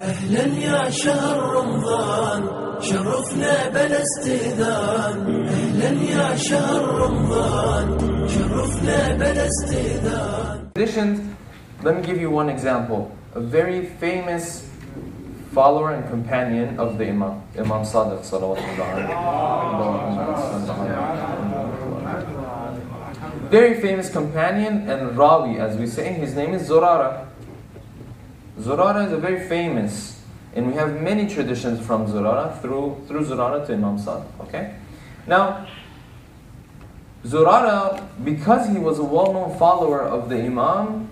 أهلا يا شهر رمضان شرفنا بلا استئذان أهلا يا شهر رمضان شرفنا بلا استئذان. Traditions, let me give you one example. A very famous follower and companion of the Imam, Imam Sadiq salawatullah alayhi. Very famous companion and Rawi, as we say, his name is Zurara. Zurara is a very famous, and we have many traditions from Zurara through Zurara to Imam Sadiq. Okay? Now, Zurara, because he was a well-known follower of the Imam,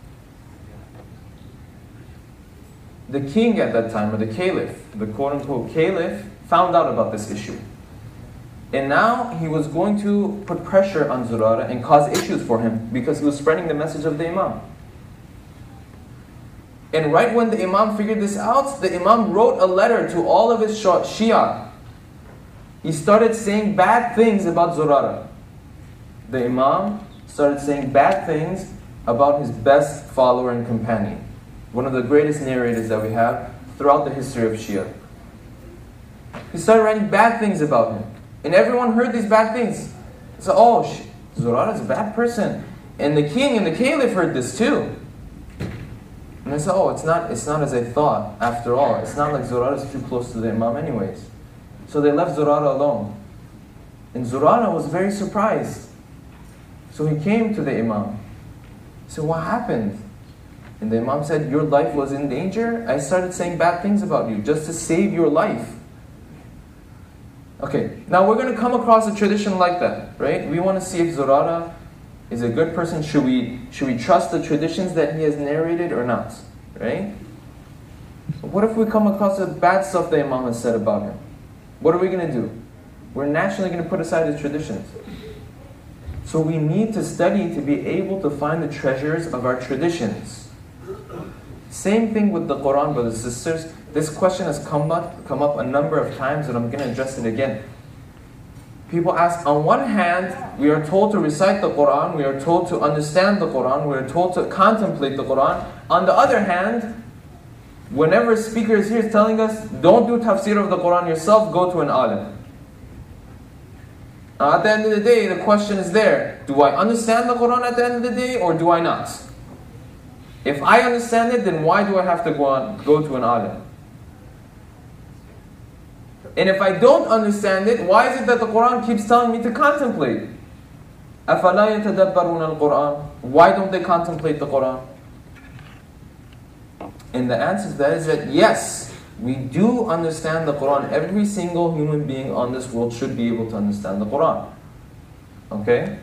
the king at that time, or the caliph, the quote-unquote caliph, found out about this issue. And now he was going to put pressure on Zurara and cause issues for him because he was spreading the message of the Imam. And right when the Imam figured this out, the Imam wrote a letter to all of his Shia. He started saying bad things about Zurara. The Imam started saying bad things about his best follower and companion, one of the greatest narrators that we have throughout the history of Shia. He started writing bad things about him. And everyone heard these bad things. They said, oh, Zurara is a bad person. And the king and the caliph heard this too. And I said, oh, it's not as I thought. After all, it's not like Zurara is too close to the Imam anyways. So they left Zurara alone. And Zurara was very surprised. So he came to the Imam. He said, what happened? And the Imam said, your life was in danger. I started saying bad things about you just to save your life. Okay, now we're going to come across a tradition like that, right? We want to see if Zurara is a good person. Should we trust the traditions that he has narrated or not, right? What if we come across the bad stuff the Imam has said about him? What are we going to do? We're naturally going to put aside his traditions. So we need to study to be able to find the treasures of our traditions. Same thing with the Quran, brothers and sisters. This question has come up a number of times, and I'm going to address it again. People ask, on one hand, we are told to recite the Quran, we are told to understand the Quran, we are told to contemplate the Quran. On the other hand, whenever a speaker is here telling us, don't do tafsir of the Quran yourself, go to an alim. Now, at the end of the day, the question is there. Do I understand the Quran at the end of the day, or do I not? If I understand it, then why do I have to go to an alim? And if I don't understand it, why is it that the Quran keeps telling me to contemplate? أَفَلَا يَتَدَبَّرُونَ الْقُرْآنَ? Why don't they contemplate the Quran? And the answer to that is that yes, we do understand the Quran. Every single human being on this world should be able to understand the Quran. Okay?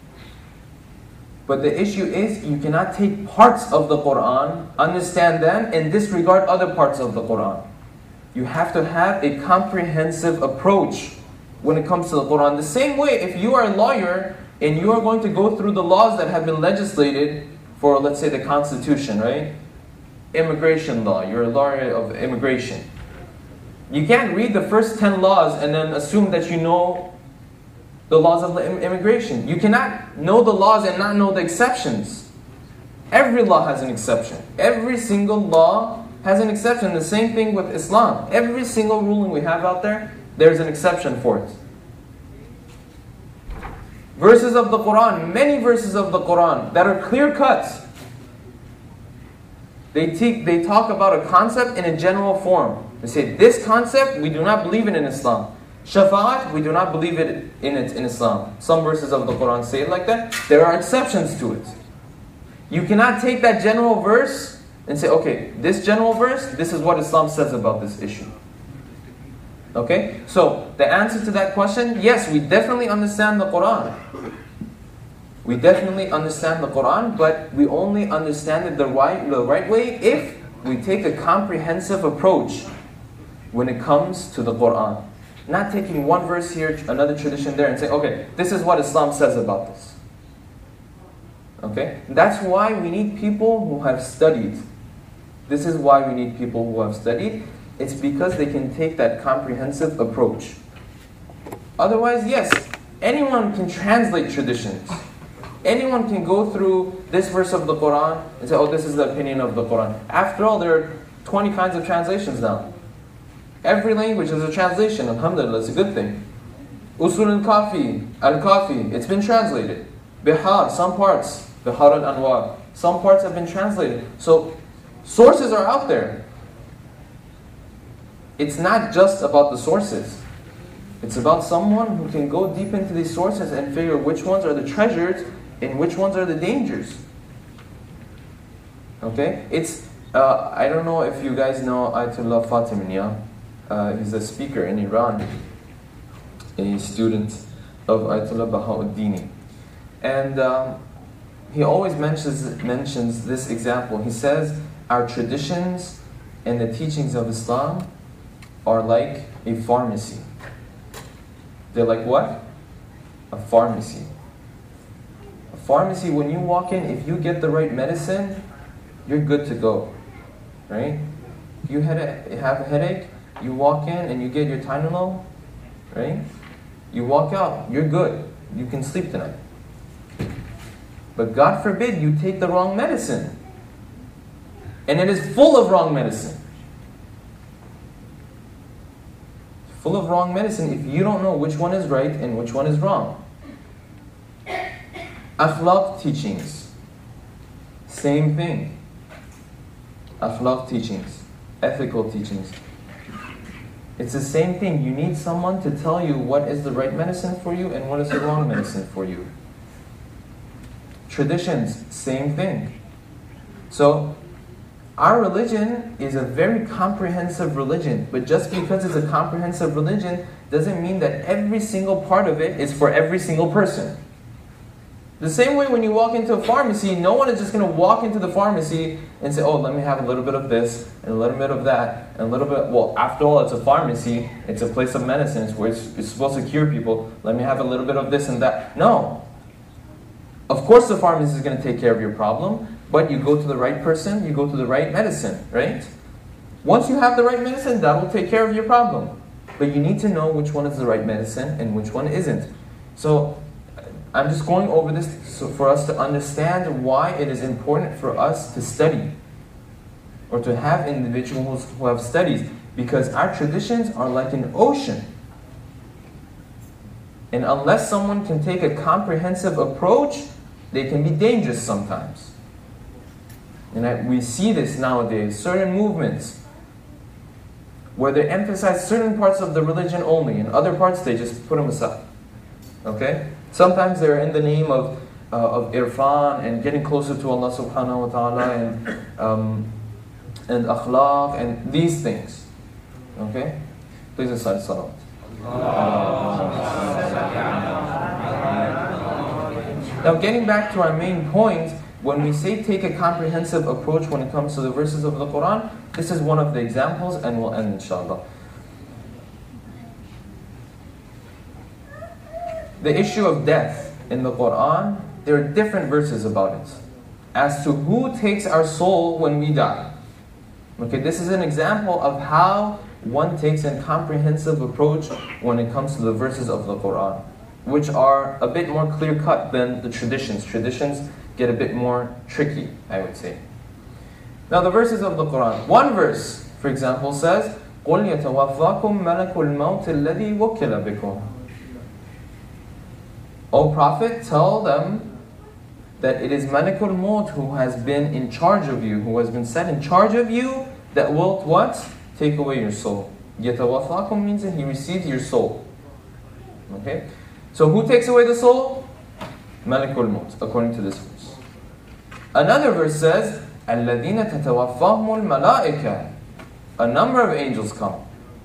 But the issue is, you cannot take parts of the Quran, understand them, and disregard other parts of the Quran. You have to have a comprehensive approach when it comes to the Quran. The same way, if you are a lawyer and you are going to go through the laws that have been legislated for, let's say, the Constitution, right? Immigration law. You're a lawyer of immigration. You can't read the first 10 laws and then assume that you know the laws of immigration. You cannot know the laws and not know the exceptions. Every law has an exception. Every single law has an exception. The same thing with Islam. Every single ruling we have out there, there's an exception for it. Verses of the Quran, many verses of the Quran that are clear-cut. They talk about a concept in a general form. They say, this concept, we do not believe it in Islam. Shafa'at, we do not believe in it in Islam. Some verses of the Quran say it like that. There are exceptions to it. You cannot take that general verse and say, okay, this general verse, this is what Islam says about this issue. Okay? So, the answer to that question, yes, we definitely understand the Quran. We definitely understand the Quran, but we only understand it the right way if we take a comprehensive approach when it comes to the Quran. Not taking one verse here, another tradition there, and saying, okay, this is what Islam says about this. Okay? That's why we need people who have studied. This is why we need people who have studied. It's because they can take that comprehensive approach. Otherwise, yes, anyone can translate traditions. Anyone can go through this verse of the Quran and say, oh, this is the opinion of the Quran. After all, there are 20 kinds of translations now. Every language has a translation. Alhamdulillah, it's a good thing. Usul al-Kafi, it's been translated. Bihar, some parts. Bihar al-Anwar, some parts have been translated. So, sources are out there. It's not just about the sources. It's about someone who can go deep into these sources and figure which ones are the treasures and which ones are the dangers. Okay? I don't know if you guys know Ayatollah Fatimiya. He's a speaker in Iran, a student of Ayatollah Baha'u'ddin. And he always mentions this example. He says, our traditions and the teachings of Islam are like a pharmacy. They're like what? A pharmacy. A pharmacy, when you walk in, if you get the right medicine, you're good to go. Right? You have a headache, you walk in and you get your Tylenol, right? You walk out, you're good. You can sleep tonight. But God forbid you take the wrong medicine. And it is full of wrong medicine. Full of wrong medicine if you don't know which one is right and which one is wrong. Akhlaq teachings. Same thing. Akhlaq teachings. Ethical teachings. It's the same thing. You need someone to tell you what is the right medicine for you and what is the wrong medicine for you. Traditions, same thing. So, our religion is a very comprehensive religion, but just because it's a comprehensive religion doesn't mean that every single part of it is for every single person. The same way when you walk into a pharmacy, no one is just going to walk into the pharmacy and say, oh, let me have a little bit of this, and a little bit of that, and a little bit, well, after all, it's a pharmacy, it's a place of medicines where it's supposed to cure people, let me have a little bit of this and that. No. Of course the pharmacy is going to take care of your problem, but you go to the right person, you go to the right medicine, right? Once you have the right medicine, that will take care of your problem. But you need to know which one is the right medicine and which one isn't. So, I'm just going over this for us to understand why it is important for us to study or to have individuals who have studies, because our traditions are like an ocean. And unless someone can take a comprehensive approach, they can be dangerous sometimes. And we see this nowadays, certain movements where they emphasize certain parts of the religion only, and other parts they just put them aside. Okay? Sometimes they're in the name of irfan and getting closer to Allah subhanahu wa ta'ala and akhlaq and these things. Okay? Please recite salawat. Now getting back to our main point, when we say take a comprehensive approach when it comes to the verses of the Quran, this is one of the examples, and we'll end inshallah. The issue of death in the Quran, there are different verses about it, as to who takes our soul when we die. Okay, this is an example of how one takes a comprehensive approach when it comes to the verses of the Quran, which are a bit more clear-cut than the traditions. Traditions get a bit more tricky, I would say. Now the verses of the Quran. One verse, for example, says, قُلْ يَتَوَفَّاكُمْ مَلَكُ الْمَوْتِ الَّذِي وُكِّلَ بِكُمْ. O Prophet, tell them that it is Malakul Maut who has been in charge of you, who has been set in charge of you, that will what? Take away your soul. Yatawaffakum means that he receives your soul. Okay? So who takes away the soul? Malakul Maut, according to this verse. Another verse says, الَّذِينَ تَتَوَفَّاهُمُ الْمَلَائِكَةِ. A number of angels come.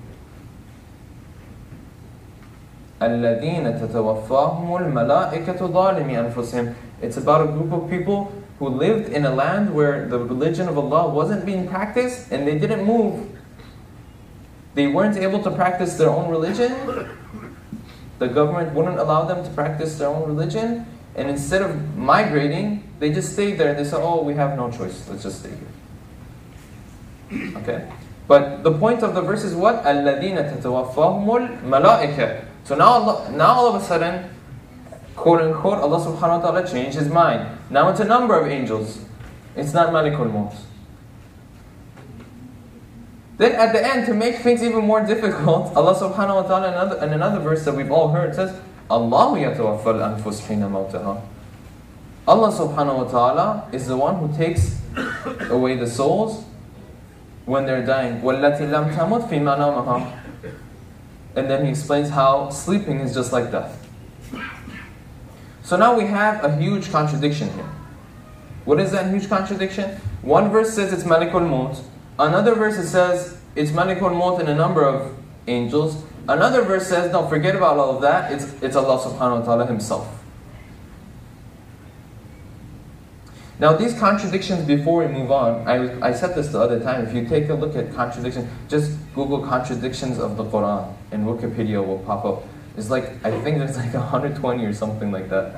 الَّذِينَ تَتَوَفَّاهُمُ الْمَلَائِكَةُ ظَالِمِي أَنفُسِهِمْ. It's about a group of people who lived in a land where the religion of Allah wasn't being practiced, and they didn't move. They weren't able to practice their own religion. The government wouldn't allow them to practice their own religion, and instead of migrating, they just stayed there. They said, oh, we have no choice, let's just stay here. Okay? But the point of the verse is what? الَّذِينَ تَتَوَفَّاهُمُ الْمَلَائِكَةُ. So now all of a sudden, quote unquote, Allah subhanahu wa ta'ala changed his mind. Now it's a number of angels. It's not Malikul Maut. Then at the end, to make things even more difficult, Allah subhanahu wa ta'ala in another verse that we've all heard says, Allahu yatawaffal anfus hina mawtaha. Allah subhanahu wa ta'ala is the one who takes away the souls when they're dying. وَالَّتِي لَمْ تَمُتْ فِي مَنَامَهَا. And then he explains how sleeping is just like death. So now we have a huge contradiction here. What is that huge contradiction? One verse says it's Malikul Maut. Another verse it says it's Malikul Maut and a number of angels. Another verse says, no, forget about all of that. It's Allah subhanahu wa ta'ala himself. Now these contradictions, before we move on, I said this the other time, if you take a look at contradictions, just Google contradictions of the Quran and Wikipedia will pop up. It's like, I think there's like 120 or something like that.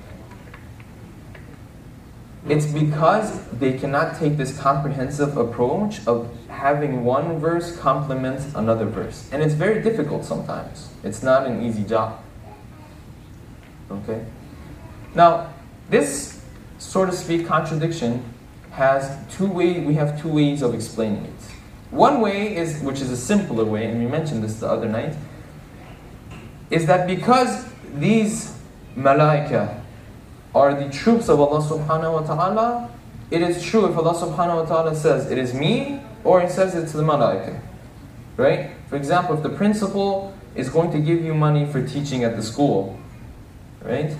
It's because they cannot take this comprehensive approach of having one verse complement another verse. And it's very difficult sometimes. It's not an easy job. Okay? Now, this, so to speak, contradiction has we have two ways of explaining it. One way is, which is a simpler way, and we mentioned this the other night, is that because these malaika are the troops of Allah subhanahu wa ta'ala, it is true if Allah subhanahu wa ta'ala says it is me, or he says it's the malaika. Right? For example, if the principal is going to give you money for teaching at the school, right?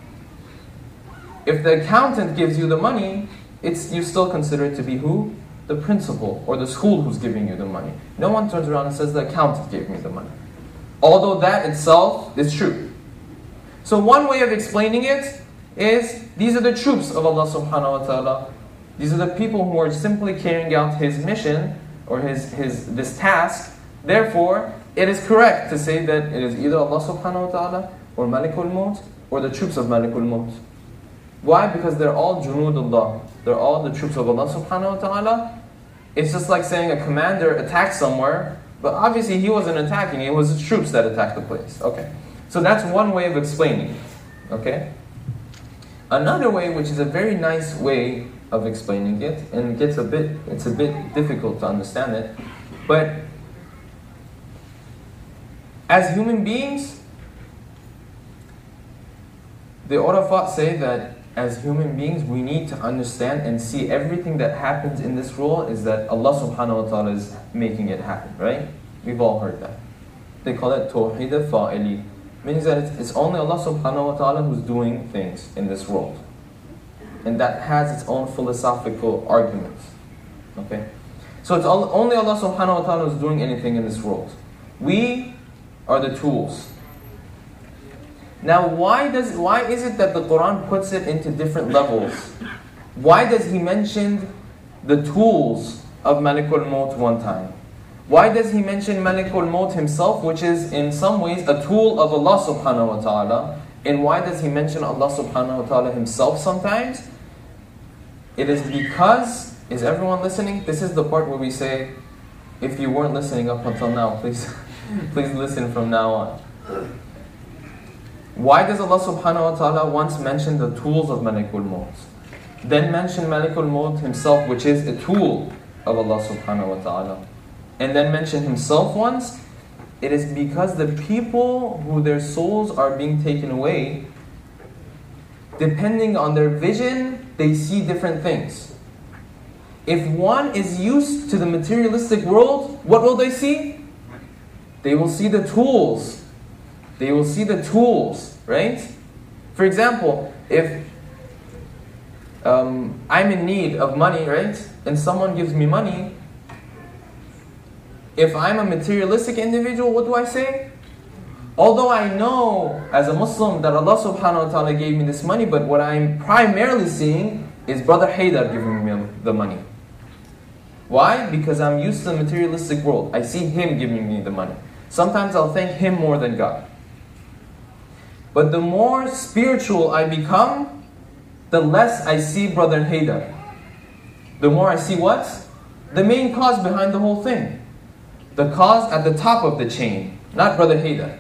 If the accountant gives you the money, you still consider it to be who? The principal or the school who's giving you the money. No one turns around and says the accountant gave me the money. Although that itself is true. So one way of explaining it is, these are the troops of Allah subhanahu wa ta'ala. These are the people who are simply carrying out His mission or this task. Therefore, it is correct to say that it is either Allah subhanahu wa ta'ala or Malikul Maut or the troops of Malikul Maut. Why? Because they're all Junoodullah. They're all the troops of Allah subhanahu wa ta'ala. It's just like saying a commander attacked somewhere, but obviously he wasn't attacking, it was his troops that attacked the place. Okay. So that's one way of explaining it. Okay? Another way, which is a very nice way of explaining it, and it's a bit difficult to understand it, but as human beings, the Urafat say that as human beings, we need to understand and see everything that happens in this world is that Allah subhanahu wa ta'ala is making it happen, right? We've all heard that. They call it Tawheed al-Fa'ili. Means that it's only Allah subhanahu wa ta'ala who's doing things in this world. And that has its own philosophical arguments. Okay? So it's only Allah subhanahu wa ta'ala who's doing anything in this world. We are the tools. Now why is it that the Quran puts it into different levels? Why does He mention the tools of Malikul Maut one time? Why does He mention Malikul Maut himself, which is in some ways a tool of Allah subhanahu wa ta'ala? And why does He mention Allah subhanahu wa ta'ala himself sometimes? It is because, is everyone listening? This is the part where we say, if you weren't listening up until now, please listen from now on. Why does Allah subhanahu wa ta'ala once mention the tools of Malikul Maut? Then mention Malikul Maut himself, which is a tool of Allah subhanahu wa ta'ala. And then mention himself once. It is because the people who their souls are being taken away, depending on their vision, they see different things. If one is used to the materialistic world, what will they see? They will see the tools. They will see the tools, right? For example, if I'm in need of money, right? And someone gives me money, if I'm a materialistic individual, what do I say? Although I know as a Muslim that Allah subhanahu wa ta'ala gave me this money, but what I'm primarily seeing is Brother Haydar giving me the money. Why? Because I'm used to the materialistic world. I see him giving me the money. Sometimes I'll thank him more than God. But the more spiritual I become, the less I see Brother Haydar. The more I see what? The main cause behind the whole thing. The cause at the top of the chain, not Brother Haydar.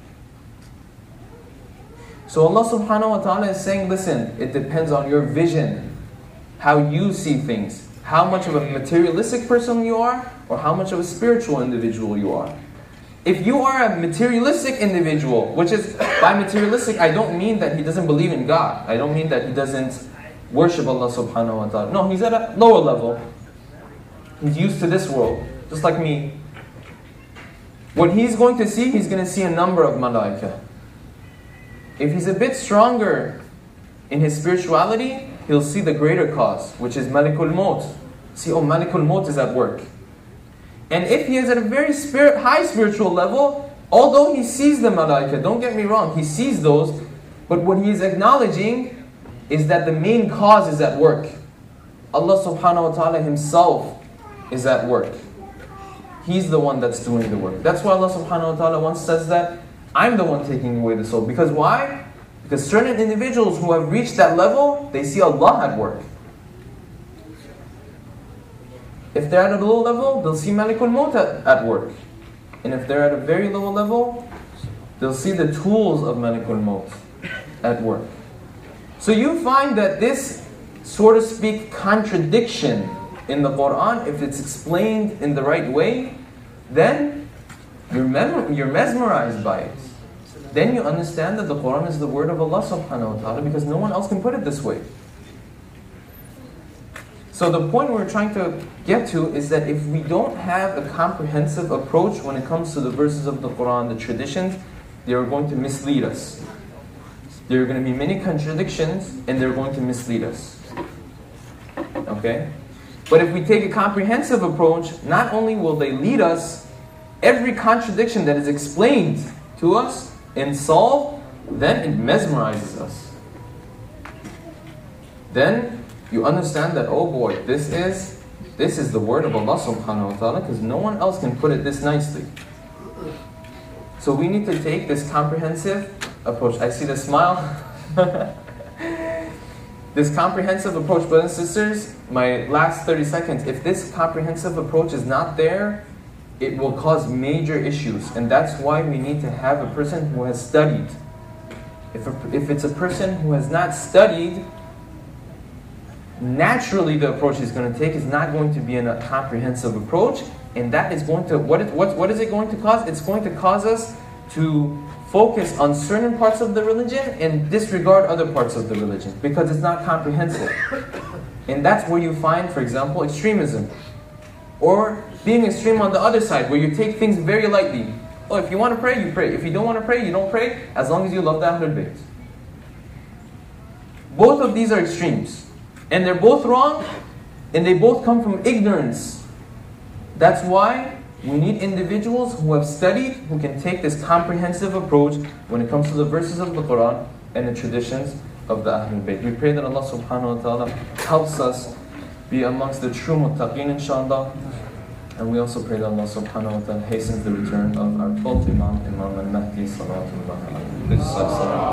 So Allah subhanahu wa ta'ala is saying, listen, it depends on your vision, how you see things, how much of a materialistic person you are, or how much of a spiritual individual you are. If you are a materialistic individual, which is, by materialistic, I don't mean that he doesn't believe in God. I don't mean that he doesn't worship Allah subhanahu wa ta'ala. No, he's at a lower level. He's used to this world, just like me. What he's going to see, he's going to see a number of malaika. If he's a bit stronger in his spirituality, he'll see the greater cause, which is Malikul Maut. See, oh, Malikul Maut is at work. And if he is at a very high spiritual level, although he sees the malaika, don't get me wrong, he sees those, but what he is acknowledging is that the main cause is at work. Allah subhanahu wa ta'ala himself is at work. He's the one that's doing the work. That's why Allah subhanahu wa ta'ala once says that, I'm the one taking away the soul. Because why? Because certain individuals who have reached that level, they see Allah at work. If they're at a low level, they'll see Malikul Maut at work. And if they're at a very low level, they'll see the tools of Malikul Maut at work. So you find that this, so to speak, contradiction in the Quran, if it's explained in the right way, then you're mesmerized by it. Then you understand that the Quran is the word of Allah subhanahu wa ta'ala, because no one else can put it this way. So the point we're trying to get to is that if we don't have a comprehensive approach when it comes to the verses of the Quran, the traditions, they are going to mislead us. There are going to be many contradictions and they're going to mislead us. Okay? But if we take a comprehensive approach, not only will they lead us, every contradiction that is explained to us and solved, then it mesmerizes us. Then you understand that, oh boy, this is the word of Allah subhanahu wa ta'ala, because no one else can put it this nicely. So we need to take this comprehensive approach. I see the smile. This comprehensive approach, brothers and sisters, my last 30 seconds, if this comprehensive approach is not there, it will cause major issues. And that's why we need to have a person who has studied. If it's a person who has not studied, naturally the approach he's going to take is not going to be a comprehensive approach, and that is going to, what is it going to cause? It's going to cause us to focus on certain parts of the religion and disregard other parts of the religion, because it's not comprehensive. And that's where you find, for example, extremism. Or being extreme on the other side, where you take things very lightly. Oh, if you want to pray, you pray. If you don't want to pray, you don't pray, as long as you love the Ahlul Bayt. Both of these are extremes. And they're both wrong, and they both come from ignorance. That's why we need individuals who have studied, who can take this comprehensive approach when it comes to the verses of the Quran and the traditions of the Ahlul Bayt. We pray that Allah subhanahu wa ta'ala helps us be amongst the true muttaqeen, inshallah. And we also pray that Allah subhanahu wa ta'ala hastens the return of our 12th Imam, Imam al-Mahdi sallallahu alayhi wa sallam.